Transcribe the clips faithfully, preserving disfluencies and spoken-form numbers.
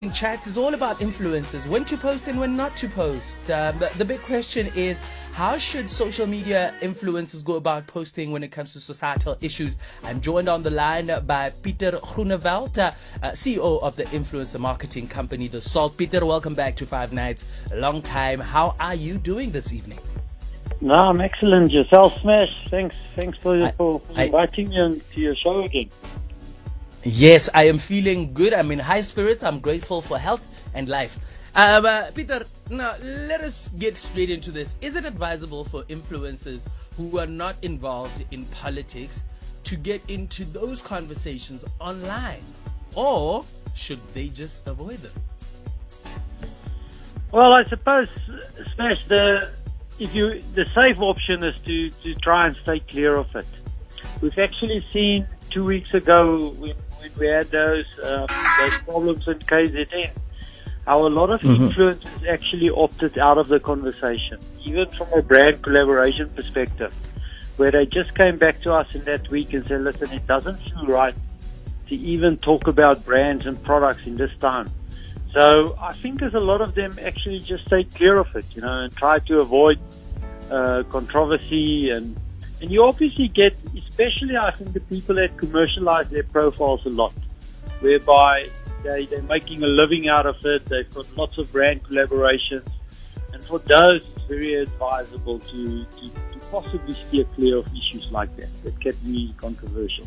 Chat is all about influencers, when to post and when not to post. Um, but the big question is, how should social media influencers go about posting when it comes to societal issues? I'm joined on the line by Pieter Groenewald, uh, C E O of the influencer marketing company, The Salt. Pieter, welcome back to Five Nights. A long time. How are you doing this evening? No, I'm excellent. Yourself, Smash. Thanks, thanks for, I, for, for I, inviting me on to your show again. Yes, I am feeling good. I'm in high spirits. I'm grateful for health and life. Um, uh, Pieter, now let us get straight into this. Is it advisable for influencers who are not involved in politics to get into those conversations online, or should they just avoid them? Well, I suppose, Smash, the if you the safe option is to, to try and stay clear of it. We've actually seen two weeks ago when, when we had those um, those problems in K Z N, how a lot of Mm-hmm. influencers actually opted out of the conversation, even from a brand collaboration perspective, where they just came back to us in that week and said, listen, it doesn't feel right to even talk about brands and products in this time. So I think there's a lot of them actually just stay clear of it, you know, and try to avoid uh, controversy. And, and you obviously get, especially I think the people that commercialize their profiles a lot, whereby they, they're making a living out of it. They've got lots of brand collaborations. And for those, it's very advisable to, to, to possibly steer clear of issues like that, that can be controversial.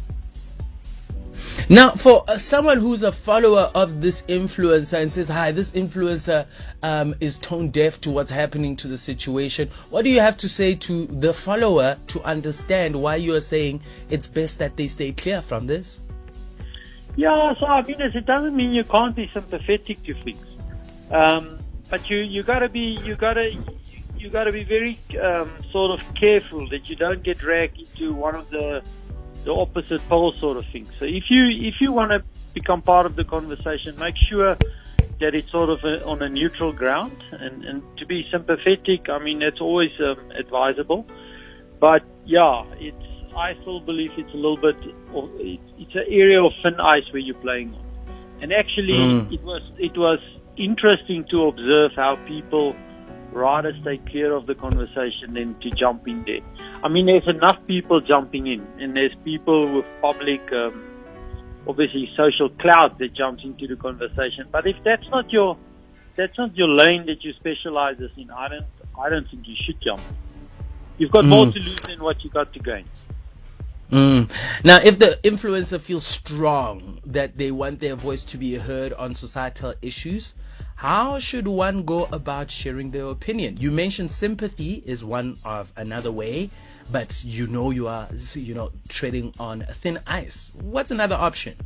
Now, for uh, someone who's a follower of this influencer and says, hi, this influencer um, is tone deaf to what's happening to the situation, what do you have to say to the follower to understand why you are saying it's best that they stay clear from this? Yeah, so I mean, it doesn't mean you can't be sympathetic to things, um, but you you gotta be you gotta you gotta be very um, sort of careful that you don't get dragged into one of the the opposite pole sort of thing. So if you if you want to become part of the conversation, make sure that it's sort of a, on a neutral ground, and, and to be sympathetic, I mean, that's always um, advisable. But yeah, it's I still believe it's a little bit of, it's, it's an area of thin ice where you're playing on. And actually, Mm. it was it was interesting to observe how people rather stay clear of the conversation than to jump in there. I mean, there's enough people jumping in, and there's people with public, um, obviously social clout that jumps into the conversation. But if that's not your, that's not your lane that you specialize in, I don't, I don't think you should jump. You've got Mm. more to lose than what you got to gain. Mm. Now, if the influencer feels strong that they want their voice to be heard on societal issues, how should one go about sharing their opinion? You mentioned sympathy is one of another way, but you know you are, you know, treading on thin ice. What's another option?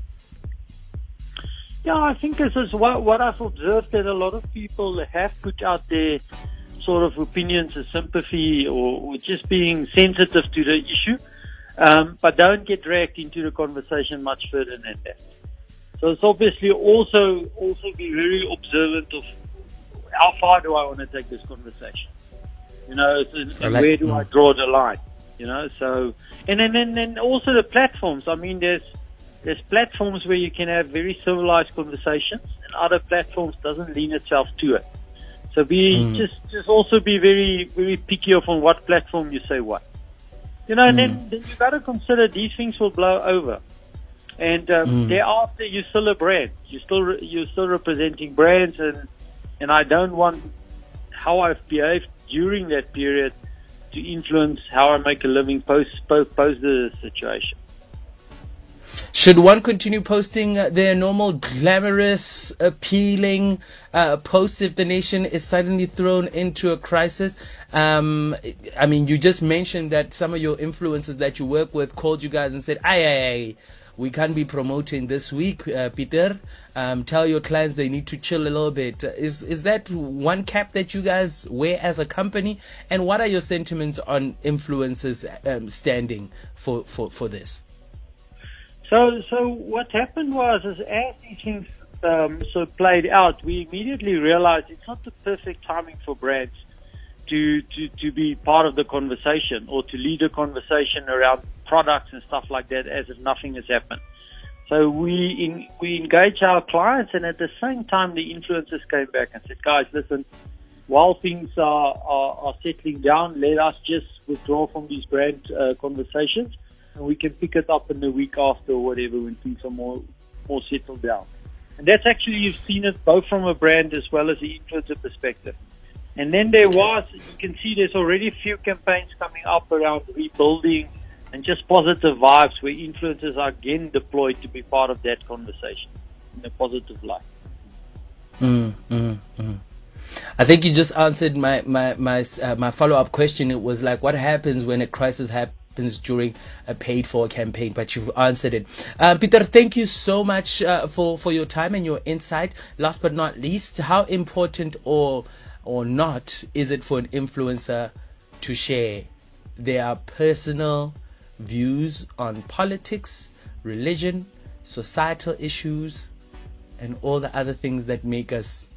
Yeah, I think this is what, what I've observed, that a lot of people have put out their sort of opinions and sympathy, or, or just being sensitive to the issue. Um, but don't get dragged into the conversation much further than that. So it's obviously also also be very observant of how far do I want to take this conversation, you know, and, and Like, where do mm. I draw the line, you know. So and then and then also the platforms. I mean, there's there's platforms where you can have very civilized conversations, and other platforms doesn't lean itself to it. So be Mm. just just also be very very picky of on what platform you say what. You know, and Mm. then, then you got to consider these things will blow over, and um, Mm. thereafter you're still a brand. You're still re- you're still representing brands, and and I don't want how I've behaved during that period to influence how I make a living post post, post the situation. Should one continue posting uh, their normal glamorous, appealing uh, posts if the nation is suddenly thrown into a crisis? Um, I mean, you just mentioned that some of your influencers that you work with called you guys and said, aye, aye, aye, we can't be promoting this week, uh, Pieter. Um, tell your clients they need to chill a little bit. Is is that one cap that you guys wear as a company? And what are your sentiments on influencers um, standing for, for, for this? So, so what happened was, is as these things um, so played out, we immediately realized it's not the perfect timing for brands to, to, to be part of the conversation or to lead a conversation around products and stuff like that as if nothing has happened. So we in, we engage our clients, and at the same time, the influencers came back and said, guys, listen, while things are, are, are settling down, let us just withdraw from these brand uh, conversations, and we can pick it up in the week after or whatever when things are more, more settled down. And that's actually, you've seen it both from a brand as well as the influencer perspective. And then there was, you can see there's already a few campaigns coming up around rebuilding and just positive vibes where influencers are again deployed to be part of that conversation in a positive light. Mm, mm, mm. I think you just answered my my my uh, my follow-up question. It was like, what happens when a crisis happens during a paid-for campaign? But you've answered it. Uh, Peter, thank you so much uh, for for your time and your insight. Last but not least, how important or or not is it for an influencer to share their personal views on politics, religion, societal issues, and all the other things that make us,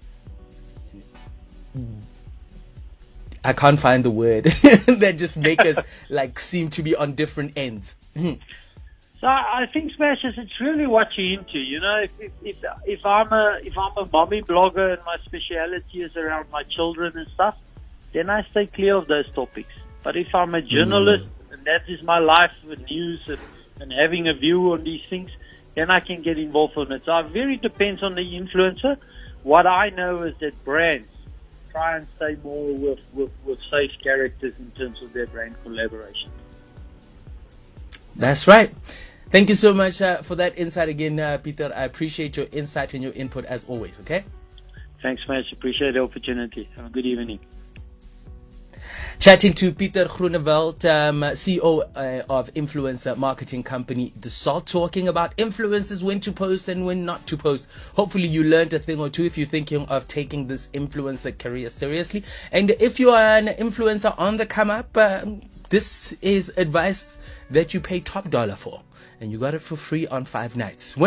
I can't find the word, that just make us like seem to be on different ends? So I think, Smashes, it's really what you're into. You know, if if if, if I'm a if I'm a mommy blogger and my speciality is around my children and stuff, then I stay clear of those topics. But if I'm a journalist mm. and that is my life with news and, and having a view on these things, then I can get involved in it. So it very depends on the influencer. What I know is that brands try and stay more with, with, with safe characters in terms of their brand collaboration. That's right. Thank you so much uh, for that insight again, uh, Peter. I appreciate your insight and your input as always, okay? Thanks, Mash. Appreciate the opportunity. Have a good evening. Chatting to Peter Groenewald, um, C E O uh, of influencer marketing company The Salt, talking about influencers, when to post and when not to post. Hopefully you learned a thing or two if you're thinking of taking this influencer career seriously. And if you are an influencer on the come up, uh, this is advice that you pay top dollar for, and you got it for free on five nights. When